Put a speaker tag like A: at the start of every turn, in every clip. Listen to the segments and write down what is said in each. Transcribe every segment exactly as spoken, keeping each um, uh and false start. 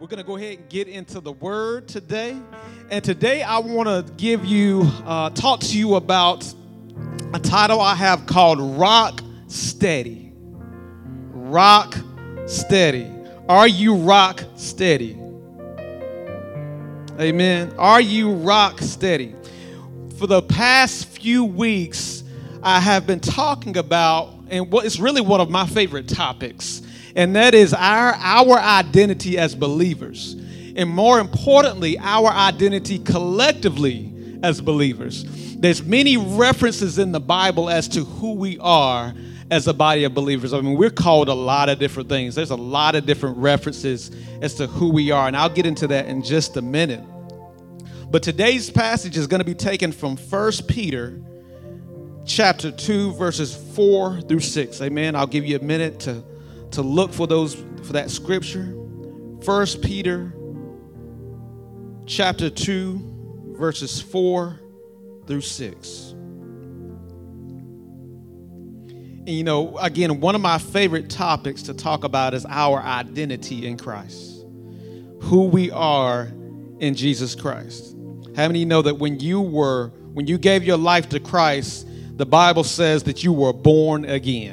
A: We're going to go ahead and get into the word today. And today I want to give you, uh, talk to you about a title I have called Rock Steady. Rock Steady. Are you rock steady? Amen. Are you rock steady? For the past few weeks, I have been talking about, and what is really one of my favorite topics, and that is our, our identity as believers. And more importantly, our identity collectively as believers. There's many references in the Bible as to who we are as a body of believers. I mean, we're called a lot of different things. There's a lot of different references as to who we are, and I'll get into that in just a minute. But today's passage is going to be taken from First Peter chapter two, verses four through six. Amen. I'll give you a minute to, to look for those for that scripture. First Peter chapter two, verses four through six. And, you know, again, one of my favorite topics to talk about is our identity in Christ. Who we are in Jesus Christ. How many of you know that when you were, when you gave your life to Christ, the Bible says that you were born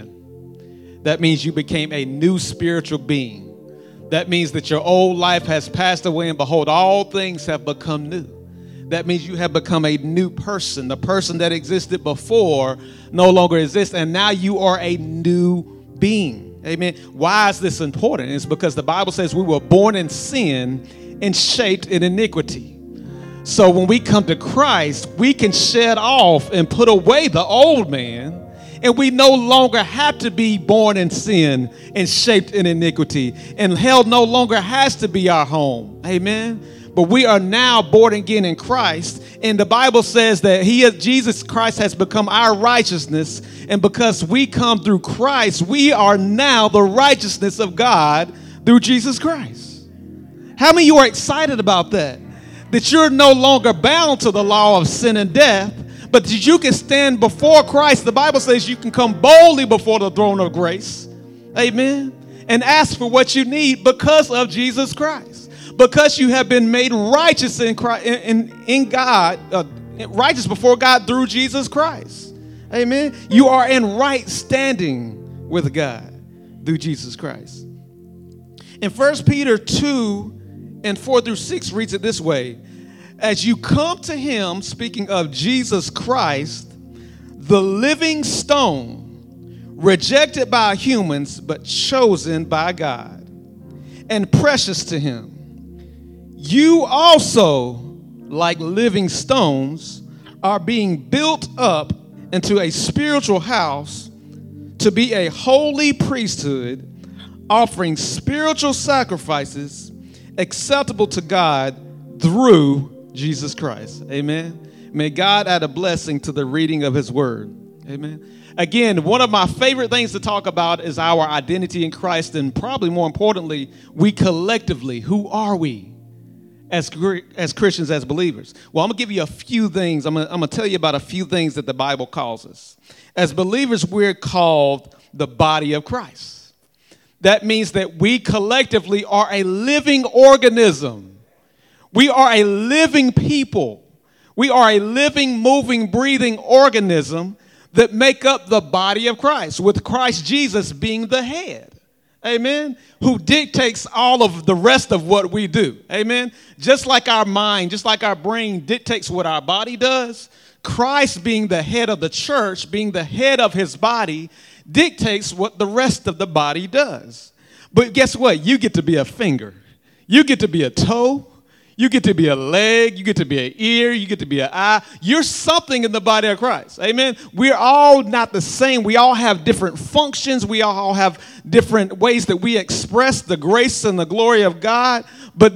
A: again. That means you became a new spiritual being. That means that your old life has passed away and behold, all things have become new. That means you have become a new person. The person that existed before no longer exists, and now you are a new being. Amen. Why is this important? It's because the Bible says we were born in sin and shaped in iniquity. So when we come to Christ, we can shed off and put away the old man, and we no longer have to be born in sin and shaped in iniquity, and hell no longer has to be our home. Amen. But we are now born again in Christ, and the Bible says that He, Jesus Christ, has become our righteousness, and because we come through Christ, we are now the righteousness of God through Jesus Christ. How many of you are excited about that? That you're no longer bound to the law of sin and death, but that you can stand before Christ. The Bible says you can come boldly before the throne of grace, amen, and ask for what you need because of Jesus Christ. Because you have been made righteous in Christ, in, in God, uh, righteous before God through Jesus Christ. Amen. You are in right standing with God through Jesus Christ. In First Peter two and four through six reads it this way. As you come to Him, speaking of Jesus Christ, the living stone, rejected by humans, but chosen by God, and precious to Him. You also, like living stones, are being built up into a spiritual house to be a holy priesthood, offering spiritual sacrifices acceptable to God through Jesus Christ. Amen. May God add a blessing to the reading of His word. Amen. Again, one of my favorite things to talk about is our identity in Christ, and probably more importantly, we collectively, who are we? As, as Christians, as believers. Well, I'm going to give you a few things. I'm going to, I'm going to tell you about a few things that the Bible calls us. As believers, we're called the body of Christ. That means that we collectively are a living organism. We are a living people. We are a living, moving, breathing organism that make up the body of Christ, with Christ Jesus being the head. Amen. Who dictates all of the rest of what we do. Amen. Just like our mind, just like our brain dictates what our body does, Christ being the head of the church, being the head of His body, dictates what the rest of the body does. But guess what? You get to be a finger. You get to be a toe. You get to be a leg. You get to be an ear. You get to be an eye. You're something in the body of Christ. Amen. We're all not the same. We all have different functions. We all have different ways that we express the grace and the glory of God. But,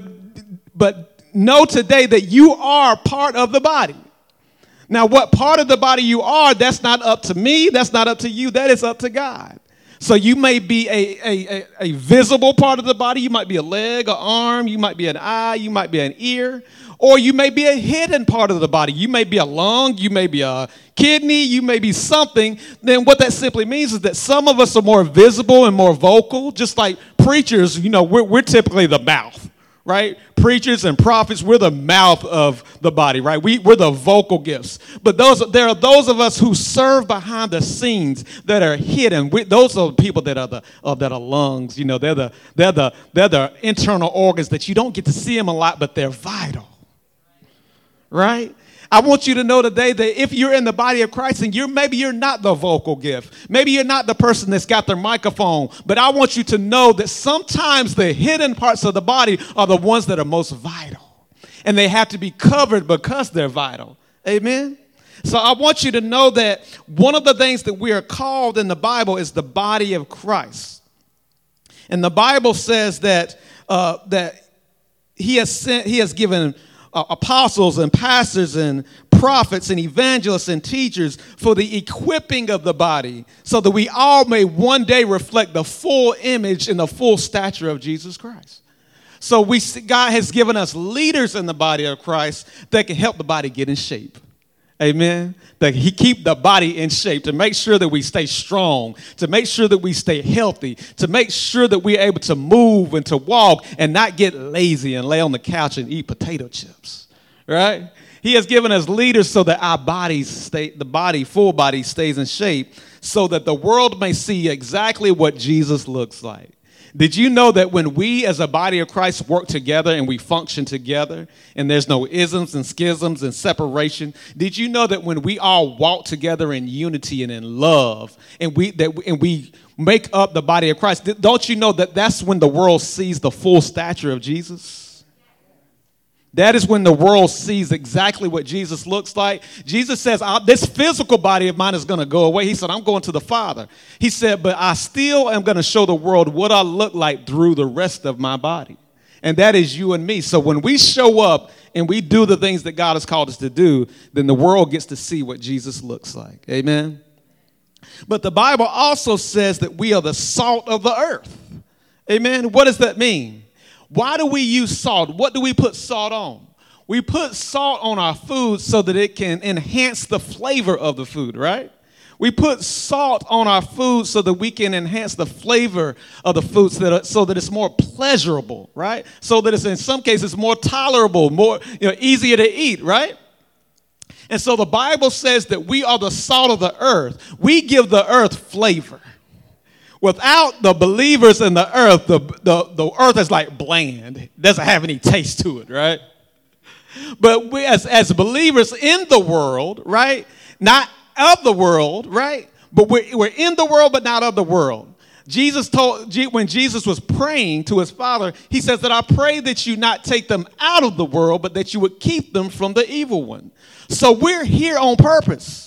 A: but know today that you are part of the body. Now, what part of the body you are, that's not up to me. That's not up to you. That is up to God. So you may be a, a, a, a visible part of the body. You might be a leg, an arm. You might be an eye. You might be an ear. Or you may be a hidden part of the body. You may be a lung. You may be a kidney. You may be something. Then what that simply means is that some of us are more visible and more vocal. Just like preachers, you know, we're, we're typically the mouth, right? Preachers and prophets, we're the mouth of the body, right? We, we're the vocal gifts. But those there are those of us who serve behind the scenes that are hidden. We, those are the people that are the uh, that are lungs. You know, they're the they're the they're the internal organs that you don't get to see them a lot, but they're vital, right? I want you to know today that if you're in the body of Christ and you're maybe you're not the vocal gift, maybe you're not the person that's got their microphone, but I want you to know that sometimes the hidden parts of the body are the ones that are most vital, and they have to be covered because they're vital. Amen? So I want you to know that one of the things that we are called in the Bible is the body of Christ. And the Bible says that uh, that he has sent, he has given Uh, apostles and pastors and prophets and evangelists and teachers for the equipping of the body so that we all may one day reflect the full image and the full stature of Jesus Christ. So we God has given us leaders in the body of Christ that can help the body get in shape. Amen. That he keep the body in shape, to make sure that we stay strong, to make sure that we stay healthy, to make sure that we're able to move and to walk and not get lazy and lay on the couch and eat potato chips. Right? He has given us leaders so that our bodies stay, the body, full body stays in shape so that the world may see exactly what Jesus looks like. Did you know that when we as a body of Christ work together and we function together and there's no isms and schisms and separation, did you know that when we all walk together in unity and in love and we that and we make up the body of Christ, don't you know that that's when the world sees the full stature of Jesus? That is when the world sees exactly what Jesus looks like. Jesus says, this physical body of mine is going to go away. He said, I'm going to the Father. He said, but I still am going to show the world what I look like through the rest of my body. And that is you and me. So when we show up and we do the things that God has called us to do, then the world gets to see what Jesus looks like. Amen. But the Bible also says that we are the salt of the earth. Amen. What does that mean? Why do we use salt? What do we put salt on? We put salt on our food so that it can enhance the flavor of the food, right? We put salt on our food so that we can enhance the flavor of the food so that, so that it's more pleasurable, right? So that it's in some cases more tolerable, more you know, easier to eat, right? And so the Bible says that we are the salt of the earth. We give the earth flavor. Without the believers in the earth, the, the, the earth is like bland. It doesn't have any taste to it, right? But we as, as believers in the world, right? Not of the world, right? But we're, we're in the world, but not of the world. Jesus told, when Jesus was praying to his Father, he says that I pray that you not take them out of the world, but that you would keep them from the evil one. So we're here on purpose.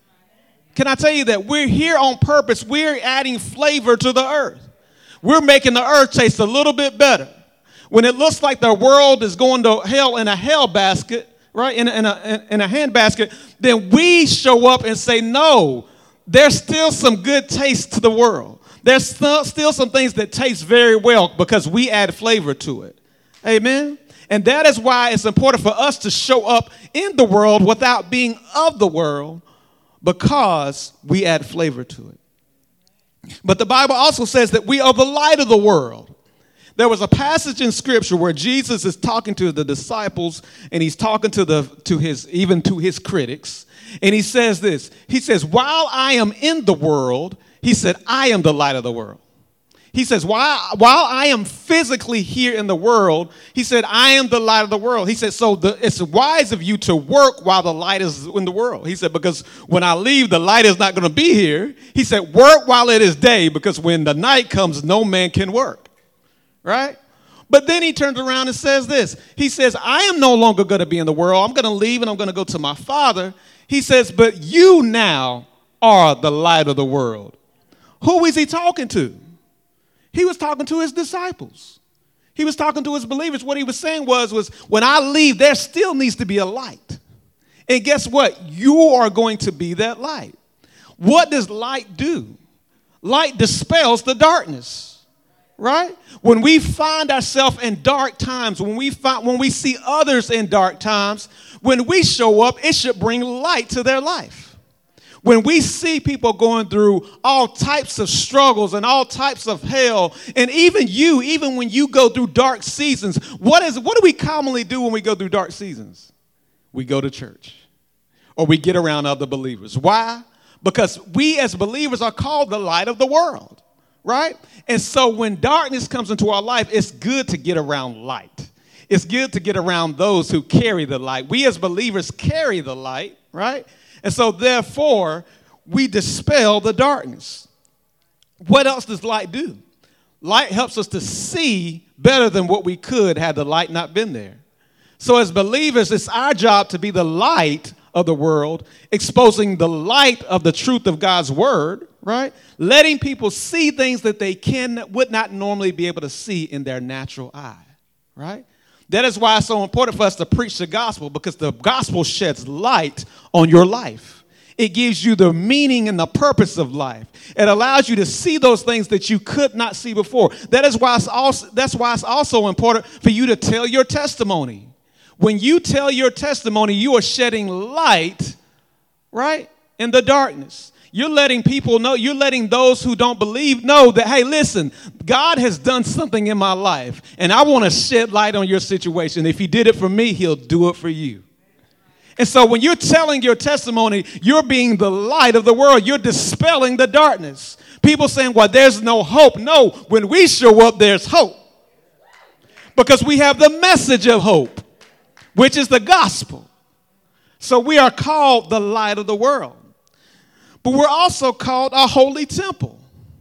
A: Can I tell you that we're here on purpose? We're adding flavor to the earth. We're making the earth taste a little bit better. When it looks like the world is going to hell in a hell basket, right, in a, in a, in a hand basket, then we show up and say, no, there's still some good taste to the world. There's still, still some things that taste very well because we add flavor to it. Amen? And that is why it's important for us to show up in the world without being of the world, because we add flavor to it. But the Bible also says that we are the light of the world. There was a passage in Scripture where Jesus is talking to the disciples, and he's talking to the to his even to his critics, and he says this. He says, "While I am in the world," he said, "I am the light of the world." He says, while, while I am physically here in the world, he said, I am the light of the world. He said, so the, it's wise of you to work while the light is in the world. He said, because when I leave, the light is not going to be here. He said, work while it is day, because when the night comes, no man can work. Right? But then he turns around and says this. He says, I am no longer going to be in the world. I'm going to leave and I'm going to go to my Father. He says, but you now are the light of the world. Who is he talking to? He was talking to his disciples. He was talking to his believers. What he was saying was, was when I leave, there still needs to be a light. And guess what? You are going to be that light. What does light do? Light dispels the darkness, right? When we find ourselves in dark times, when we find, when we see others in dark times, when we show up, it should bring light to their life. When we see people going through all types of struggles and all types of hell, and even you, even when you go through dark seasons, what is what do we commonly do when we go through dark seasons? We go to church or we get around other believers. Why? Because we as believers are called the light of the world, right? And so when darkness comes into our life, it's good to get around light. It's good to get around those who carry the light. We as believers carry the light, right? And so therefore, we dispel the darkness. What else does light do? Light helps us to see better than what we could had the light not been there. So as believers, it's our job to be the light of the world, exposing the light of the truth of God's word, right? Letting people see things that they can would not normally be able to see in their natural eye, right? That is why it's so important for us to preach the gospel, because the gospel sheds light on your life. It gives you the meaning and the purpose of life. It allows you to see those things that you could not see before. That is why it's also, that's why it's also important for you to tell your testimony. When you tell your testimony, you are shedding light, right, in the darkness. You're letting people know, you're letting those who don't believe know that, hey, listen, God has done something in my life, and I want to shed light on your situation. If he did it for me, he'll do it for you. And so when you're telling your testimony, you're being the light of the world. You're dispelling the darkness. People saying, well, there's no hope. No, when we show up, there's hope. Because we have the message of hope, which is the gospel. So we are called the light of the world. But we're also called a holy temple.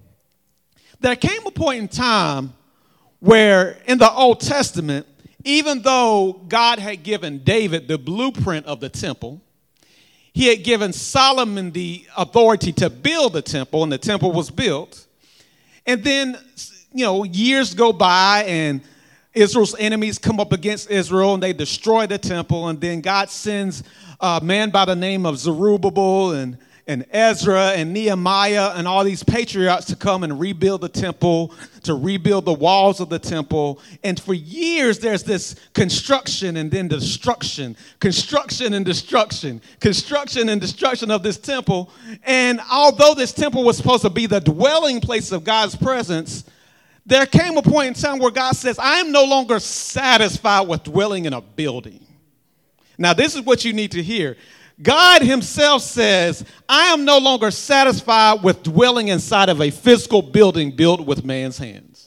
A: There came a point in time where in the Old Testament, even though God had given David the blueprint of the temple, he had given Solomon the authority to build the temple, and the temple was built. And then, you know, years go by, and Israel's enemies come up against Israel, and they destroy the temple. And then God sends a man by the name of Zerubbabel and and Ezra and Nehemiah and all these patriarchs to come and rebuild the temple, to rebuild the walls of the temple. And for years, there's this construction and then destruction, construction and destruction, construction and destruction of this temple. And although this temple was supposed to be the dwelling place of God's presence, there came a point in time where God says, I am no longer satisfied with dwelling in a building. Now, this is what you need to hear. God himself says, I am no longer satisfied with dwelling inside of a physical building built with man's hands.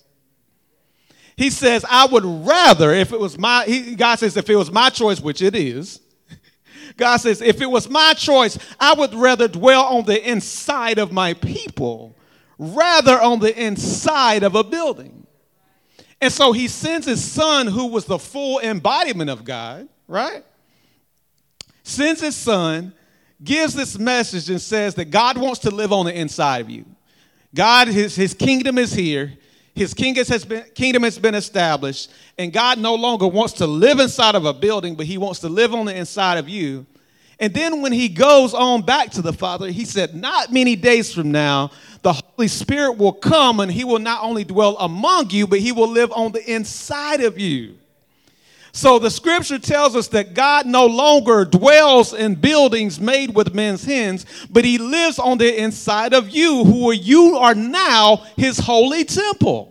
A: He says, I would rather, if it was my, he, God says, if it was my choice, which it is, God says, if it was my choice, I would rather dwell on the inside of my people rather on the inside of a building. And so he sends his son, who was the full embodiment of God, right? Sends his son, gives this message and says that God wants to live on the inside of you. God, his, his kingdom is here. His kingdom has been, kingdom has been established. And God no longer wants to live inside of a building, but he wants to live on the inside of you. And then when he goes on back to the Father, he said, not many days from now, the Holy Spirit will come and he will not only dwell among you, but he will live on the inside of you. So the scripture tells us that God no longer dwells in buildings made with men's hands, but he lives on the inside of you, who are, you are now his holy temple.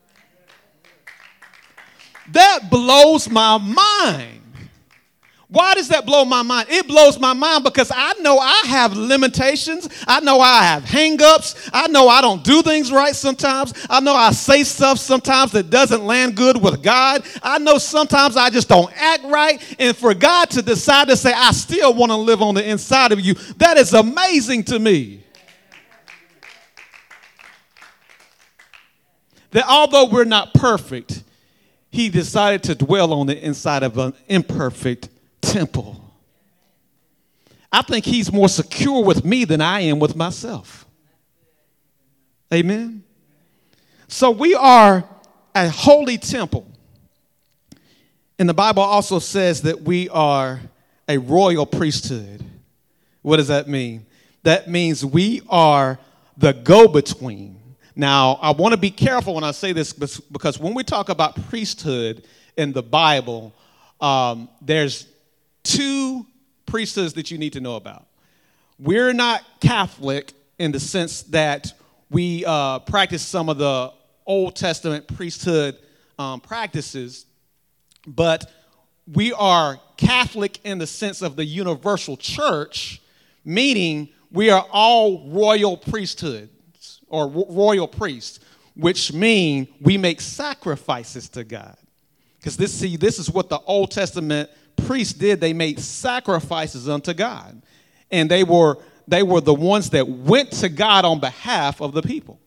A: That blows my mind. Why does that blow my mind? It blows my mind because I know I have limitations. I know I have hang-ups. I know I don't do things right sometimes. I know I say stuff sometimes that doesn't land good with God. I know sometimes I just don't act right. And for God to decide to say, I still want to live on the inside of you, that is amazing to me. That although we're not perfect, he decided to dwell on the inside of an imperfect temple. I think he's more secure with me than I am with myself. Amen. So we are a holy temple. And the Bible also says that we are a royal priesthood. What does that mean? That means we are the go-between. Now, I want to be careful when I say this because when we talk about priesthood in the Bible, um, there's two priesthoods that you need to know about. We're not Catholic in the sense that we uh, practice some of the Old Testament priesthood um, practices, but we are Catholic in the sense of the universal church, meaning we are all royal priesthoods or ro- royal priests, which mean we make sacrifices to God. Because this, see, this is what the Old Testament priests did. They made sacrifices unto God, and they were they were the ones that went to God on behalf of the people.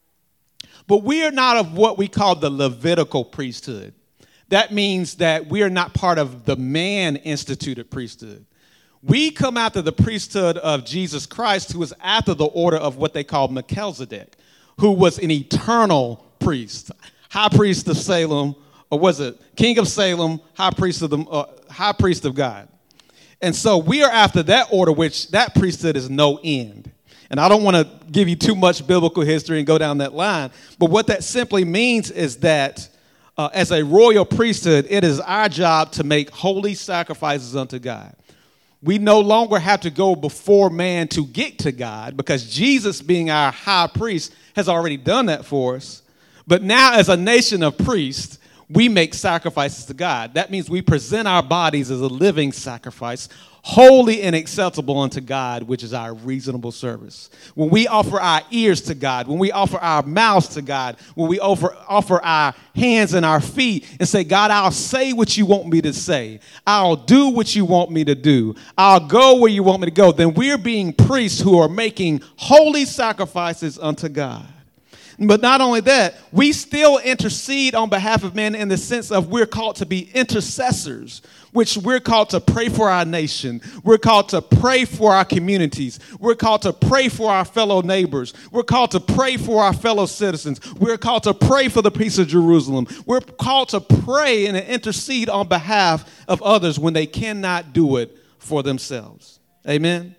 A: But we are not of what we call the Levitical priesthood. That means that we are not part of the man-instituted priesthood. We come after the priesthood of Jesus Christ, who is after the order of what they call Melchizedek, who was an eternal priest, high priest of Salem, or was it king of Salem, high priest of the uh, high priest of God. And so we are after that order, which that priesthood is no end. And I don't want to give you too much biblical history and go down that line, but what that simply means is that uh, as a royal priesthood, it is our job to make holy sacrifices unto God. We no longer have to go before man to get to God, because Jesus, being our high priest, has already done that for us. But now, as a nation of priests, we make sacrifices to God. That means we present our bodies as a living sacrifice, holy and acceptable unto God, which is our reasonable service. When we offer our ears to God, when we offer our mouths to God, when we offer, offer our hands and our feet and say, God, I'll say what you want me to say. I'll do what you want me to do. I'll go where you want me to go. Then we're being priests who are making holy sacrifices unto God. But not only that, we still intercede on behalf of men in the sense of we're called to be intercessors, which we're called to pray for our nation. We're called to pray for our communities. We're called to pray for our fellow neighbors. We're called to pray for our fellow citizens. We're called to pray for the peace of Jerusalem. We're called to pray and intercede on behalf of others when they cannot do it for themselves. Amen.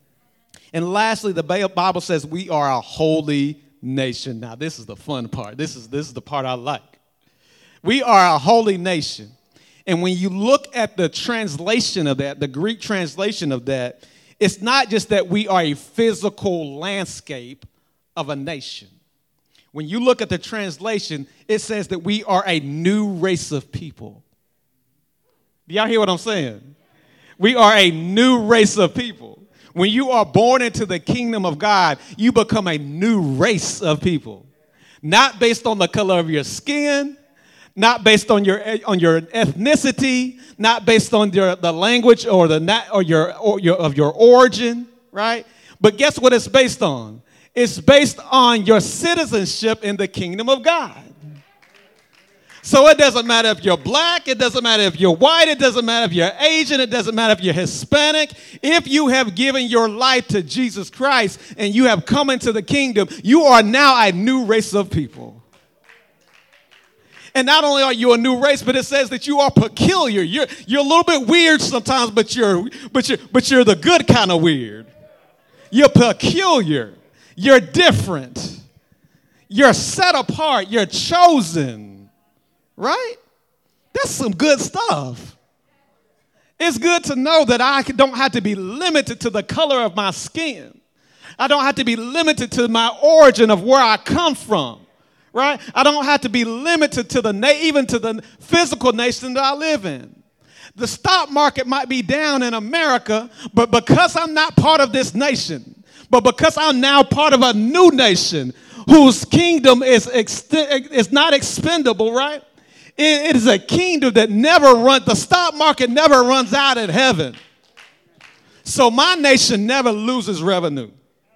A: And lastly, the Bible says we are a holy nation. Now, this is the fun part. This is this is the part I like. We are a holy nation. And when you look at the translation of that, the Greek translation of that, it's not just that we are a physical landscape of a nation. When you look at the translation, it says that we are a new race of people. Do y'all hear what I'm saying? We are a new race of people. When you are born into the kingdom of God, you become a new race of people. Not based on the color of your skin, not based on your on your ethnicity, not based on your the language or the or your or your of your origin, right? But guess what it's based on? It's based on your citizenship in the kingdom of God. So it doesn't matter if you're black, it doesn't matter if you're white, it doesn't matter if you're Asian, it doesn't matter if you're Hispanic. If you have given your life to Jesus Christ and you have come into the kingdom, you are now a new race of people. And not only are you a new race, but it says that you are peculiar. You're, you're a little bit weird sometimes, but you're, but you're, but you're the good kind of weird. You're peculiar. You're different. You're set apart. You're chosen. Right? That's some good stuff. It's good to know that I don't have to be limited to the color of my skin. I don't have to be limited to my origin of where I come from. Right? I don't have to be limited to the na- even to the physical nation that I live in. The stock market might be down in America, but because I'm not part of this nation, but because I'm now part of a new nation whose kingdom is, ex- is not expendable, right? It is a kingdom that never runs, the stock market never runs out in heaven. So my nation never loses revenue.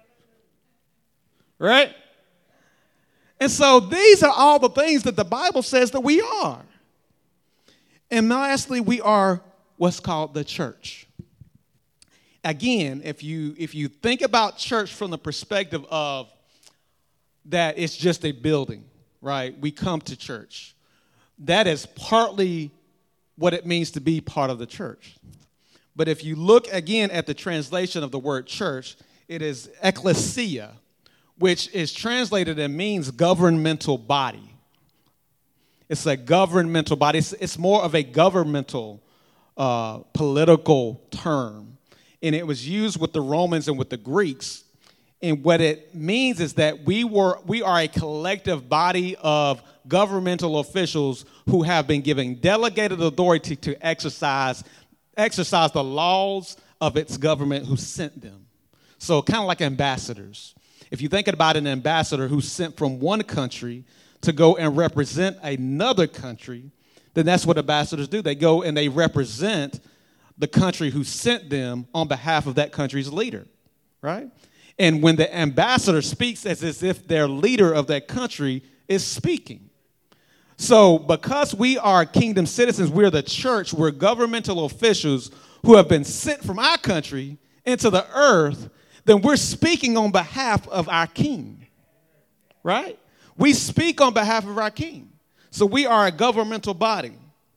A: Right? And so these are all the things that the Bible says that we are. And lastly, we are what's called the church. Again, if you if you think about church from the perspective of that it's just a building, right? We come to church. That is partly what it means to be part of the church. But if you look again at the translation of the word church, it is ecclesia, which is translated and means governmental body. It's a governmental body. It's, it's more of a governmental uh, political term. and it was used with the Romans and with the Greeks. And what it means is that we were we are a collective body of governmental officials who have been given delegated authority to exercise exercise the laws of its government who sent them. So kind of like ambassadors. If you think about an ambassador who's sent from one country to go and represent another country, then that's what ambassadors do. They go and they represent the country who sent them on behalf of that country's leader, right? And when the ambassador speaks, it's as if their leader of that country is speaking. So because we are kingdom citizens, we're the church, we're governmental officials who have been sent from our country into the earth, then we're speaking on behalf of our king, right? We speak on behalf of our king. So we are a governmental body.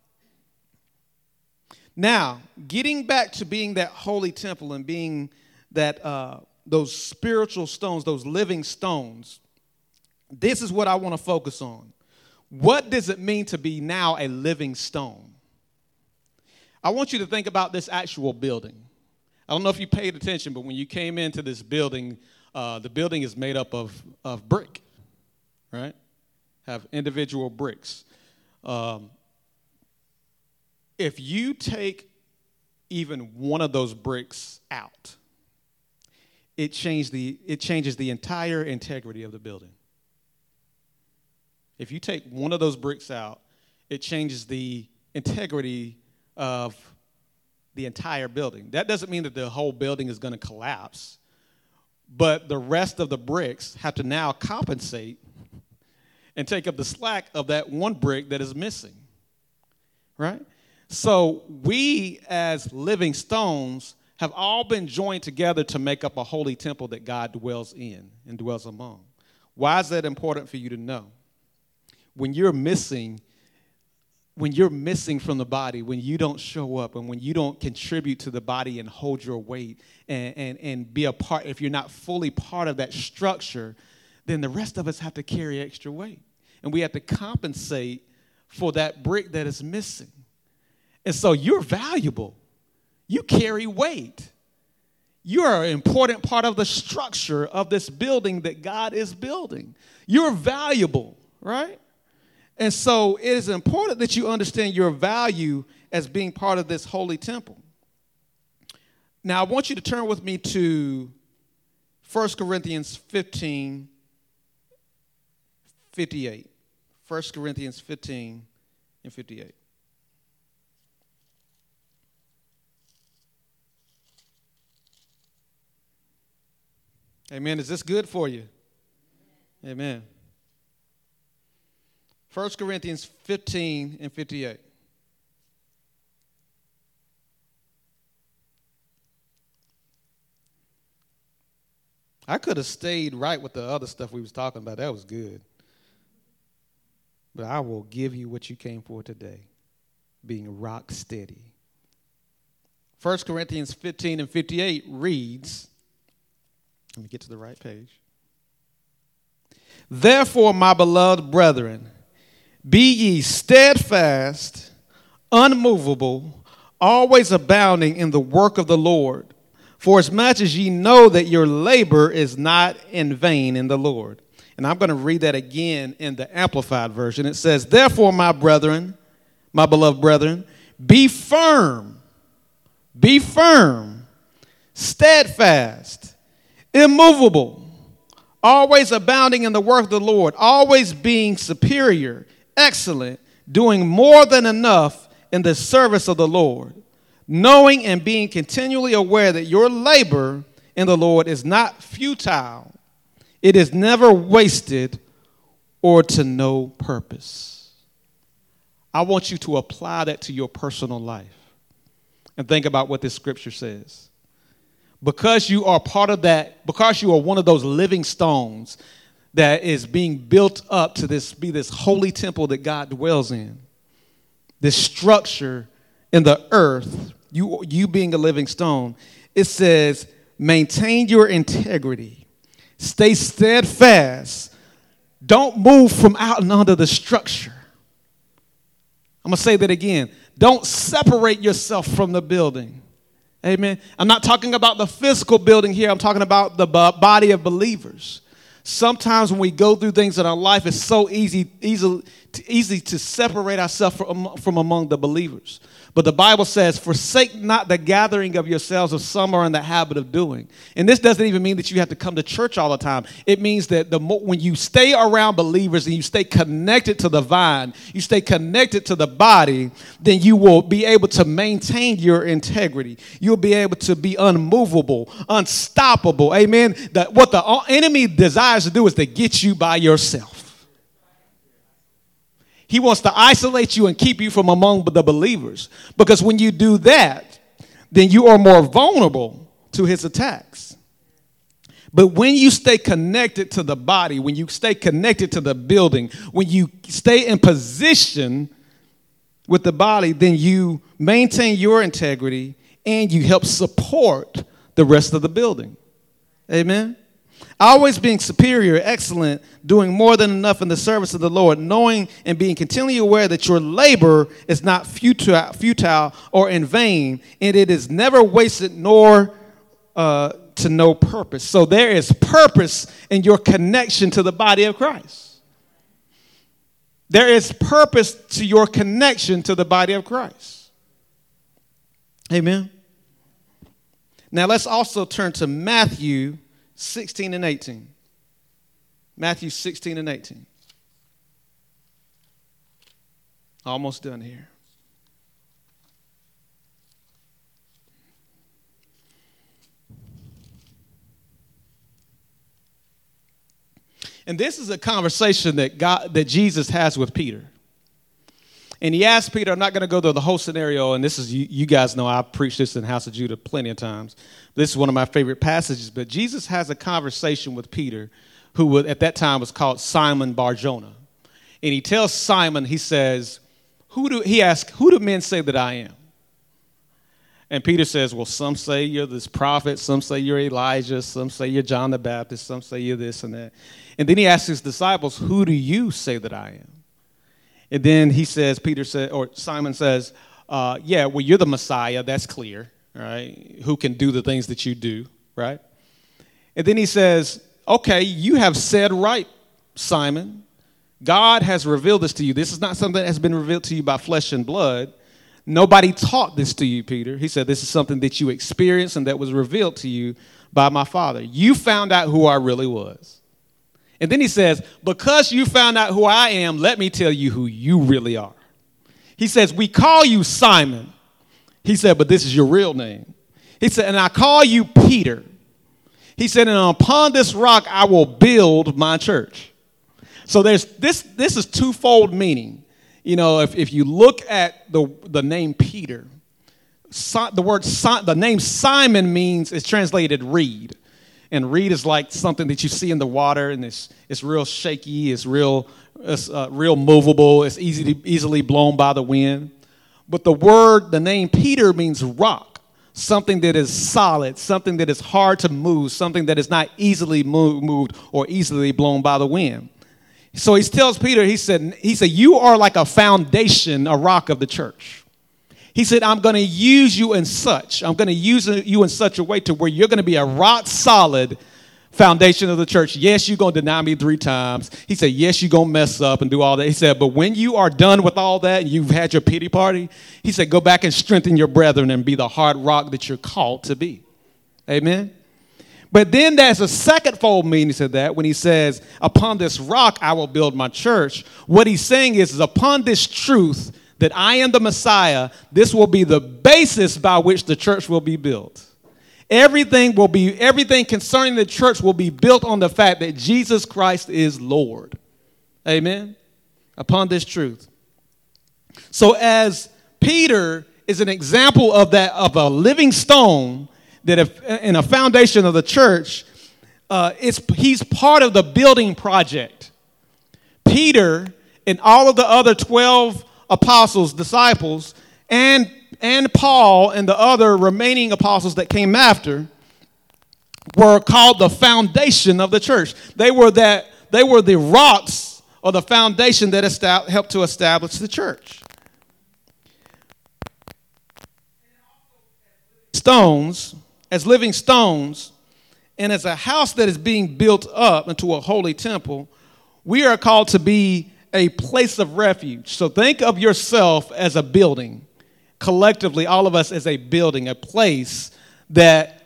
A: Now, getting back to being that holy temple and being that uh, those spiritual stones, those living stones, this is what I want to focus on. What does it mean to be now a living stone? I want you to think about this actual building. I don't know if you paid attention, but when you came into this building, uh, the building is made up of, of brick, right? Have individual bricks. Um, if you take even one of those bricks out, it changes the it changes the entire integrity of the building. If you take one of those bricks out, it changes the integrity of the entire building. That doesn't mean that the whole building is going to collapse, but the rest of the bricks have to now compensate and take up the slack of that one brick that is missing, right? So we as living stones have all been joined together to make up a holy temple that God dwells in and dwells among. Why is that important for you to know? When you're missing, when you're missing from the body, when you don't show up and when you don't contribute to the body and hold your weight and, and, and be a part, if you're not fully part of that structure, then the rest of us have to carry extra weight. And we have to compensate for that brick that is missing. And so you're valuable. You carry weight. You're an important part of the structure of this building that God is building. You're valuable, right? And so it is important that you understand your value as being part of this holy temple. Now, I want you to turn with me to First Corinthians fifteen, fifty-eight. First Corinthians fifteen and fifty-eight. Amen. Is this good for you? Amen. First Corinthians fifteen and fifty-eight. I could have stayed right with the other stuff we was talking about. That was good. But I will give you what you came for today, being rock steady. First Corinthians fifteen and fifty-eight reads, let me get to the right page. Therefore, my beloved brethren, be ye steadfast, unmovable, always abounding in the work of the Lord, for as much as ye know that your labor is not in vain in the Lord. And I'm going to read that again in the Amplified Version. It says, therefore, my brethren, my beloved brethren, be firm, be firm, steadfast, immovable, always abounding in the work of the Lord, always being superior, excellent, doing more than enough in the service of the Lord, knowing and being continually aware that your labor in the Lord is not futile. It is never wasted or to no purpose. I want you to apply that to your personal life and think about what this scripture says. Because you are part of that, because you are one of those living stones that is being built up to this be this holy temple that God dwells in, this structure in the earth, you, you being a living stone, it says, maintain your integrity. Stay steadfast. Don't move from out and under the structure. I'm going to say that again. Don't separate yourself from the building. Amen. I'm not talking about the physical building here. I'm talking about the body of believers. Sometimes when we go through things in our life, it's so easy, easy, easy to separate ourselves from, from among the believers. But the Bible says, forsake not the gathering of yourselves, as some are in the habit of doing. And this doesn't even mean that you have to come to church all the time. It means that the mo- when you stay around believers and you stay connected to the vine, you stay connected to the body, then you will be able to maintain your integrity. You'll be able to be unmovable, unstoppable. Amen. That what the enemy desires to do is to get you by yourself. He wants to isolate you and keep you from among the believers. Because when you do that, then you are more vulnerable to his attacks. But when you stay connected to the body, when you stay connected to the building, when you stay in position with the body, then you maintain your integrity and you help support the rest of the building. Amen. Always being superior, excellent, doing more than enough in the service of the Lord, knowing and being continually aware that your labor is not futile, futile or in vain, and it is never wasted nor uh, to no purpose. So there is purpose in your connection to the body of Christ. There is purpose to your connection to the body of Christ. Amen. Now let's also turn to Matthew sixteen and eighteen. Matthew sixteen and eighteen. Almost done here. And this is a conversation that God, that Jesus has with Peter. And he asked Peter, I'm not going to go through the whole scenario, and this is, you, you guys know I've preached this in the House of Judah plenty of times. This is one of my favorite passages, but Jesus has a conversation with Peter, who would, at that time was called Simon Bar-Jonah. And he tells Simon, he says, who do, he asks, who do men say that I am? And Peter says, well, some say you're this prophet, some say you're Elijah, some say you're John the Baptist, some say you're this and that. And then he asks his disciples, who do you say that I am? And then he says, Peter said, or Simon says, uh, yeah, well, you're the Messiah. That's clear, right? Who can do the things that you do, right? And then he says, okay, you have said right, Simon. God has revealed this to you. This is not something that has been revealed to you by flesh and blood. Nobody taught this to you, Peter. He said, this is something that you experienced and that was revealed to you by my Father. You found out who I really was. And then he says, because you found out who I am, let me tell you who you really are. He says, we call you Simon. He said, but this is your real name. He said, and I call you Peter. He said, and upon this rock I will build my church. So there's this, this is twofold meaning. You know, if, if you look at the, the name Peter, si, the word, si, the name Simon means, it's translated reed. And reed is like something that you see in the water, and it's it's real shaky, it's real it's uh, real movable, it's easy to, easily blown by the wind. But the word, the name Peter means rock, something that is solid, something that is hard to move, something that is not easily move, moved or easily blown by the wind. So he tells Peter, he said, he said, you are like a foundation, a rock of the church. He said, I'm going to use you in such, I'm going to use you in such a way to where you're going to be a rock solid foundation of the church. Yes, you're going to deny me three times. He said, yes, you're going to mess up and do all that. He said, but when you are done with all that and you've had your pity party, he said, go back and strengthen your brethren and be the hard rock that you're called to be. Amen. But then there's a second fold meaning to that when he says, upon this rock I will build my church. What he's saying is, is upon this truth that I am the Messiah, this will be the basis by which the church will be built. Everything will be, everything concerning the church will be built on the fact that Jesus Christ is Lord. Amen. Upon this truth. So as Peter is an example of that, of a living stone that if, in a foundation of the church, uh, it's, he's part of the building project. Peter and all of the other twelve apostles, disciples, and and Paul and the other remaining apostles that came after were called the foundation of the church. They were that they were the rocks or the foundation that estab- helped to establish the church. stones, as living stones, and as a house that is being built up into a holy temple, we are called to be a place of refuge. So think of yourself as a building. Collectively, all of us as a building, a place that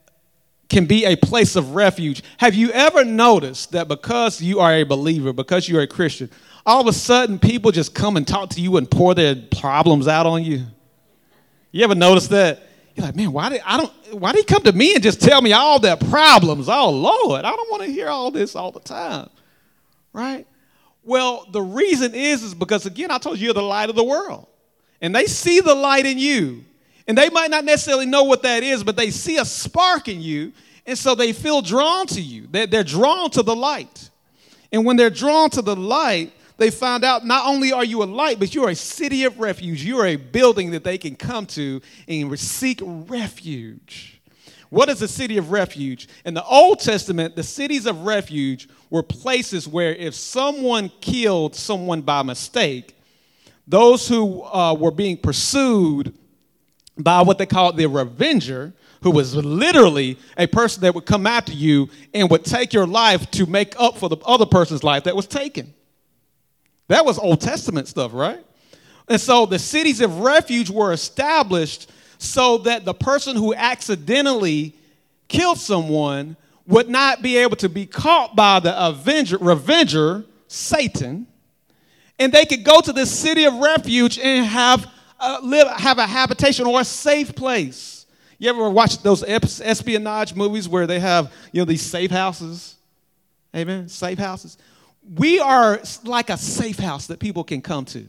A: can be a place of refuge. Have you ever noticed that because you are a believer, because you're a Christian, all of a sudden people just come and talk to you and pour their problems out on you? You ever notice that? You're like, man, why did I don't why did he come to me and just tell me all their problems? Oh, Lord, I don't want to hear all this all the time. Right? Well, the reason is, is because, again, I told you you're the light of the world. And they see the light in you. And they might not necessarily know what that is, but they see a spark in you. And so they feel drawn to you. They're, they're drawn to the light. And when they're drawn to the light, they find out not only are you a light, but you're a city of refuge. You're a building that they can come to and seek refuge. What is a city of refuge? In the Old Testament, the cities of refuge were places where if someone killed someone by mistake, those who uh, were being pursued by what they called the revenger, who was literally a person that would come after you and would take your life to make up for the other person's life that was taken. That was Old Testament stuff, right? And so the cities of refuge were established so that the person who accidentally killed someone would not be able to be caught by the avenger, revenger, Satan, and they could go to this city of refuge and have uh, live, have a habitation or a safe place. You ever watch those espionage movies where they have, you know, these safe houses? Amen? Safe houses. We are like a safe house that people can come to.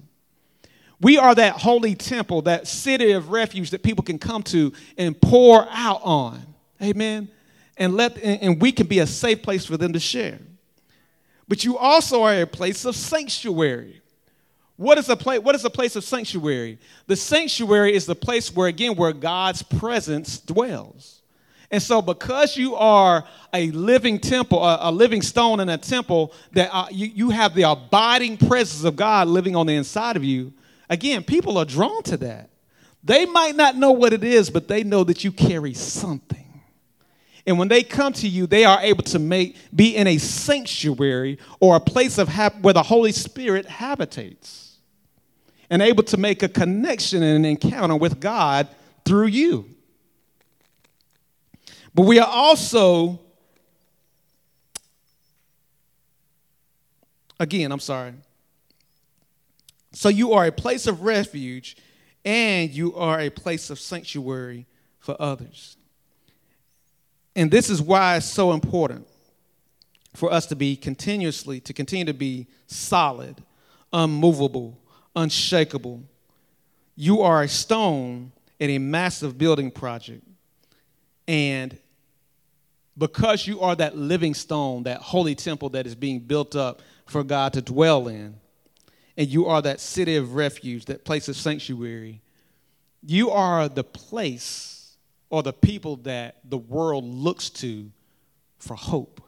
A: We are that holy temple, that city of refuge that people can come to and pour out on. Amen? And let and we can be a safe place for them to share. But you also are a place of sanctuary. What is a place? What is a place of sanctuary? The sanctuary is the place where, again, where God's presence dwells. And so because you are a living temple, a, a living stone in a temple, that uh, you, you have the abiding presence of God living on the inside of you, again, people are drawn to that. They might not know what it is, but they know that you carry something. And when they come to you, they are able to make be in a sanctuary or a place of hap- where the Holy Spirit habitates, and able to make a connection and an encounter with God through you. But we are also, again, I'm sorry. So you are a place of refuge and you are a place of sanctuary for others. And this is why it's so important for us to be continuously, to continue to be solid, unmovable, unshakable. You are a stone in a massive building project. And because you are that living stone, that holy temple that is being built up for God to dwell in, and you are that city of refuge, that place of sanctuary, you are the place or the people that the world looks to for hope.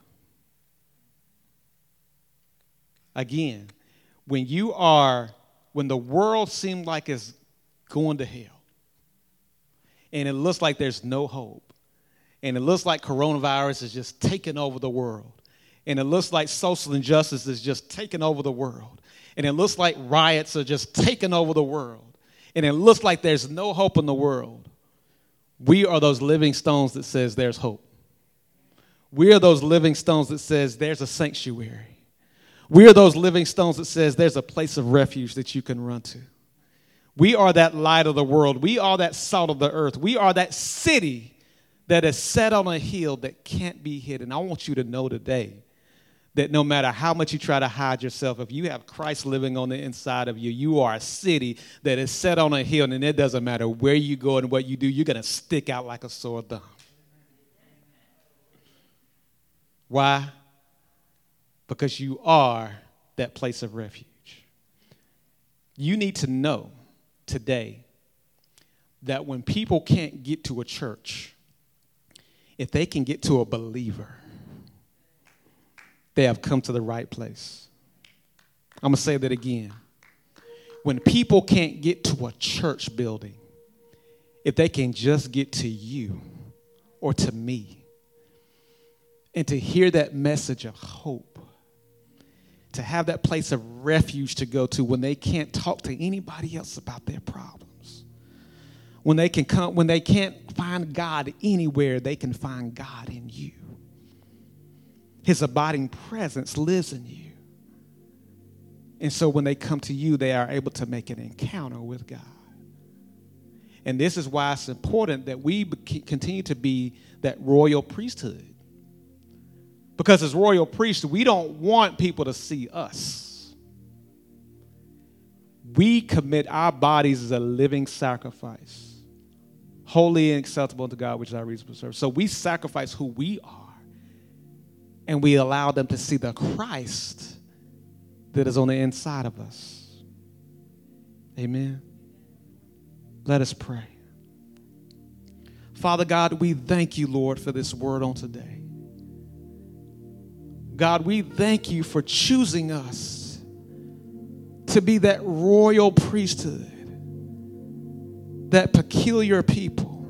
A: Again, when you are, when the world seems like it's going to hell, and it looks like there's no hope, and it looks like coronavirus is just taking over the world, and it looks like social injustice is just taking over the world, and it looks like riots are just taking over the world, and it looks like there's no hope in the world, we are those living stones that says there's hope. We are those living stones that says there's a sanctuary. We are those living stones that says there's a place of refuge that you can run to. We are that light of the world. We are that salt of the earth. We are that city that is set on a hill that can't be hidden. I want you to know today that no matter how much you try to hide yourself, if you have Christ living on the inside of you, you are a city that is set on a hill, and it doesn't matter where you go and what you do, you're going to stick out like a sore thumb. Why? Because you are that place of refuge. You need to know today that when people can't get to a church, if they can get to a believer, they have come to the right place. I'm going to say that again. When people can't get to a church building, if they can just get to you or to me and to hear that message of hope, to have that place of refuge to go to when they can't talk to anybody else about their problems. When they can come, when they can't find God anywhere, they can find God in you. His abiding presence lives in you. And so when they come to you, they are able to make an encounter with God. And this is why it's important that we continue to be that royal priesthood. Because as royal priests, we don't want people to see us. We commit our bodies as a living sacrifice, holy and acceptable to God, which is our reasonable service. So we sacrifice who we are, and we allow them to see the Christ that is on the inside of us. Amen. Let us pray. Father God, we thank you, Lord, for this word on today. God, we thank you for choosing us to be that royal priesthood, that peculiar people,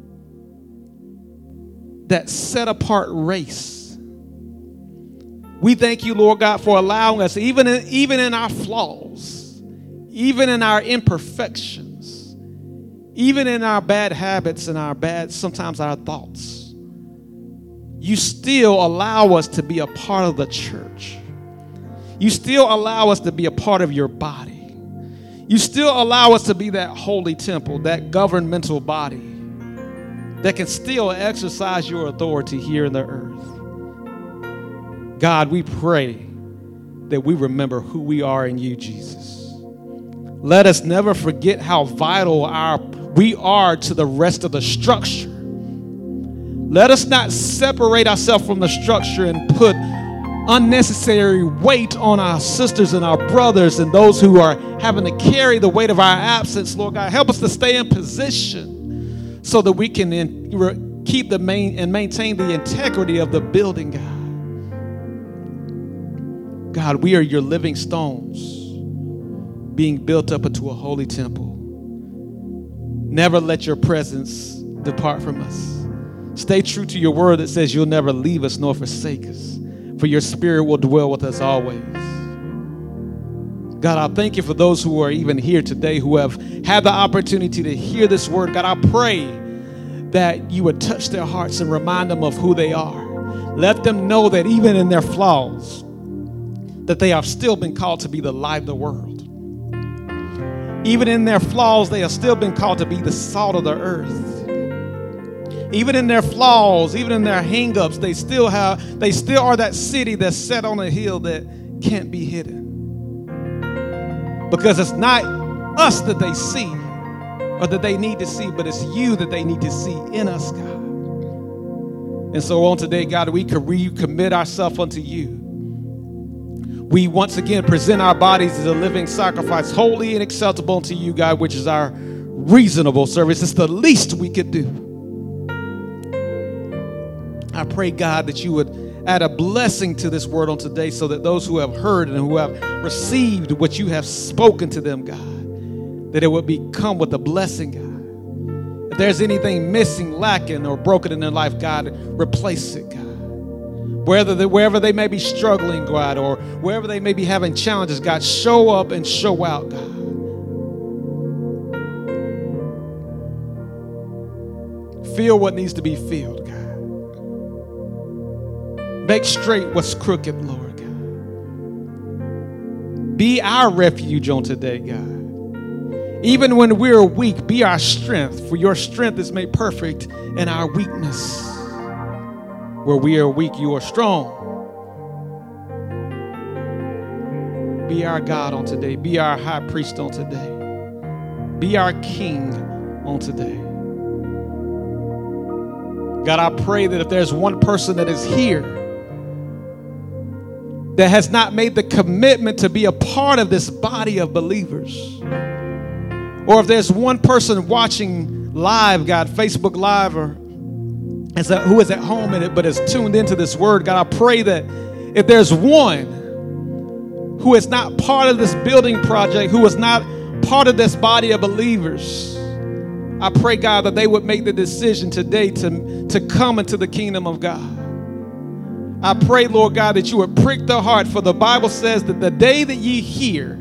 A: that set-apart race. We thank you, Lord God, for allowing us, even in, even in our flaws, even in our imperfections, even in our bad habits and our bad, sometimes our thoughts, you still allow us to be a part of the church. You still allow us to be a part of your body. You still allow us to be that holy temple, that governmental body that can still exercise your authority here in the earth. God, we pray that we remember who we are in you, Jesus. Let us never forget how vital our we are to the rest of the structure. Let us not separate ourselves from the structure and put unnecessary weight on our sisters and our brothers and those who are having to carry the weight of our absence. Lord God, help us to stay in position so that we can in, keep the main and maintain the integrity of the building, God. God, we are your living stones being built up into a holy temple. Never let your presence depart from us. Stay true to your word that says you'll never leave us nor forsake us, for your spirit will dwell with us always. God, I thank you for those who are even here today who have had the opportunity to hear this word. God, I pray that you would touch their hearts and remind them of who they are. Let them know that even in their flaws, that they have still been called to be the light of the world. Even in their flaws, they have still been called to be the salt of the earth. Even in their flaws, even in their hang-ups, they still have, they still are that city that's set on a hill that can't be hidden. Because it's not us that they see or that they need to see, but it's you that they need to see in us, God. And so on today, God, we can recommit ourselves unto you. We once again present our bodies as a living sacrifice, holy and acceptable unto you, God, which is our reasonable service. It's the least we could do. I pray, God, that you would add a blessing to this word on today so that those who have heard and who have received what you have spoken to them, God, that it would become with a blessing, God. If there's anything missing, lacking, or broken in their life, God, replace it, God. Wherever they, wherever they may be struggling, God, or wherever they may be having challenges, God, show up and show out, God. Feel what needs to be filled, God. Make straight what's crooked, Lord God. Be our refuge on today, God. Even when we're weak, be our strength, for your strength is made perfect in our weakness. Where we are weak, you are strong. Be our God on today. Be our high priest on today. Be our king on today. God, I pray that if there's one person that is here that has not made the commitment to be a part of this body of believers, or if there's one person watching live, God, Facebook Live, or as a, who is at home in it but is tuned into this word, God, I pray that if there's one who is not part of this building project, who is not part of this body of believers, I pray, God, that they would make the decision today to, to come into the kingdom of God. I pray, Lord God, that you would prick their heart, for the Bible says that the day that ye hear,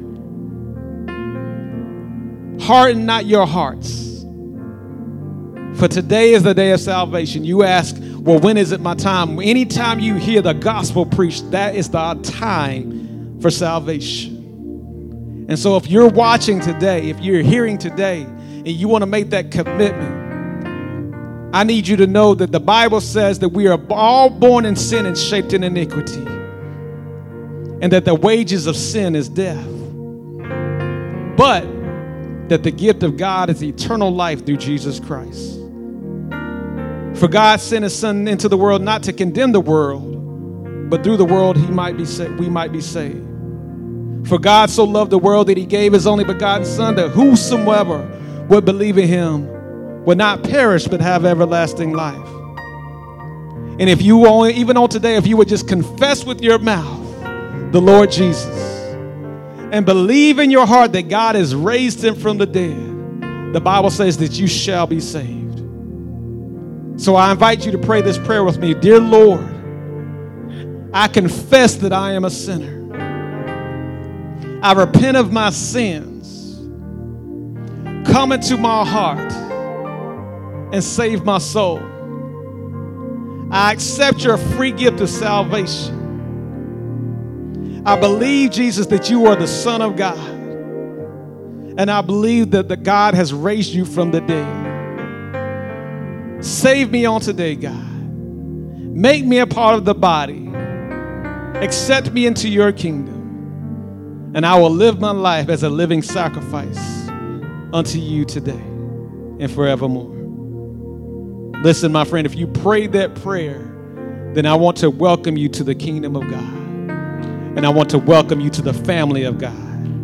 A: harden not your hearts. For today is the day of salvation. You ask, well, when is it my time? Anytime you hear the gospel preached, that is the time for salvation. And so if you're watching today, if you're hearing today, and you want to make that commitment, I need you to know that the Bible says that we are all born in sin and shaped in iniquity, and that the wages of sin is death, but that the gift of God is eternal life through Jesus Christ. For God sent his son into the world not to condemn the world, but through the world he might be sa- we might be saved. For God so loved the world that he gave his only begotten son, that whosoever would believe in him would not perish but have everlasting life. And if you only, even on today, if you would just confess with your mouth the Lord Jesus and believe in your heart that God has raised him from the dead, the Bible says that you shall be saved. So I invite you to pray this prayer with me. Dear Lord, I confess that I am a sinner. I repent of my sins. Come into my heart and save my soul. I accept your free gift of salvation. I believe, Jesus, that you are the Son of God. And I believe that the God has raised you from the dead. Save me on today, God. Make me a part of the body. Accept me into your kingdom. And I will live my life as a living sacrifice unto you today and forevermore. Listen, my friend, if you prayed that prayer, then I want to welcome you to the kingdom of God. And I want to welcome you to the family of God.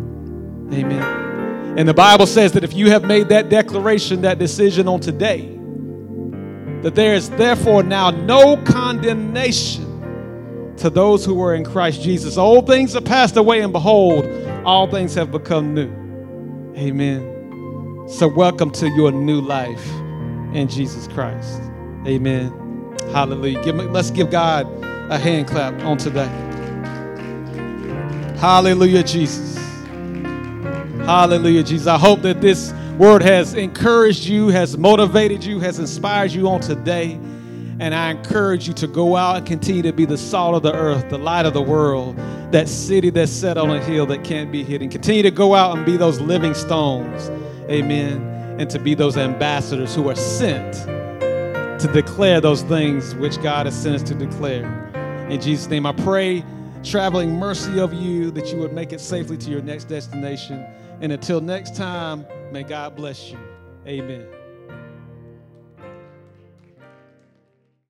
A: Amen. And the Bible says that if you have made that declaration, that decision on today, that there is therefore now no condemnation to those who are in Christ Jesus. Old things are passed away, and behold, all things have become new. Amen. So welcome to your new life in Jesus Christ. Amen. Hallelujah. Give me, let's give God a hand clap on today. Hallelujah, Jesus. Hallelujah, Jesus. I hope that this word has encouraged you, has motivated you, has inspired you on today. And I encourage you to go out and continue to be the salt of the earth, the light of the world, that city that's set on a hill that can't be hidden. Continue to go out and be those living stones. Amen. And to be those ambassadors who are sent to declare those things which God has sent us to declare. In Jesus' name, I pray traveling mercy of you, that you would make it safely to your next destination. And until next time, may God bless you. Amen.